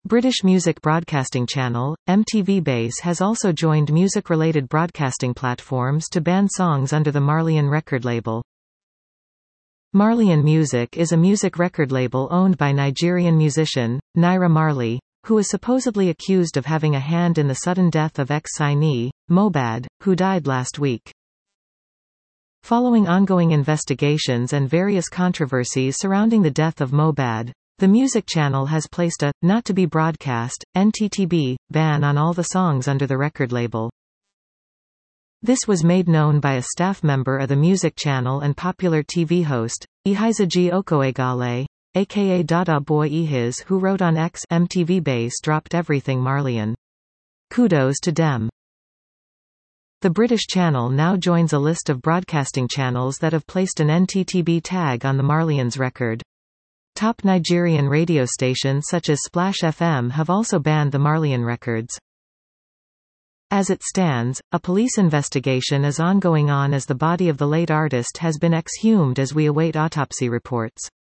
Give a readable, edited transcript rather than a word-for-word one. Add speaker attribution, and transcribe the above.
Speaker 1: British Music Broadcasting Channel, MTV Base has also joined music-related broadcasting platforms to ban songs under the Marlian record label. Marlian Music is a music record label owned by Nigerian musician, Naira Marley, who is supposedly accused of having a hand in the sudden death of ex-signee, Mohbad, who died last week. Following ongoing investigations and various controversies surrounding the death of Mohbad, the music channel has placed a, not-to-be-broadcast, NTTB, ban on all the songs under the record label. This was made known by a staff member of the music channel and popular TV host, Ihezuji Okoegale, aka Dada Boy Ihiz, who wrote on X, MTV Base dropped everything Marlian. Kudos to dem. The British channel now joins a list of broadcasting channels that have placed an NTTB tag on the Marlians record. Top Nigerian radio stations such as Splash FM have also banned the Marlian records. As it stands, a police investigation is ongoing as the body of the late artist has been exhumed as we await autopsy reports.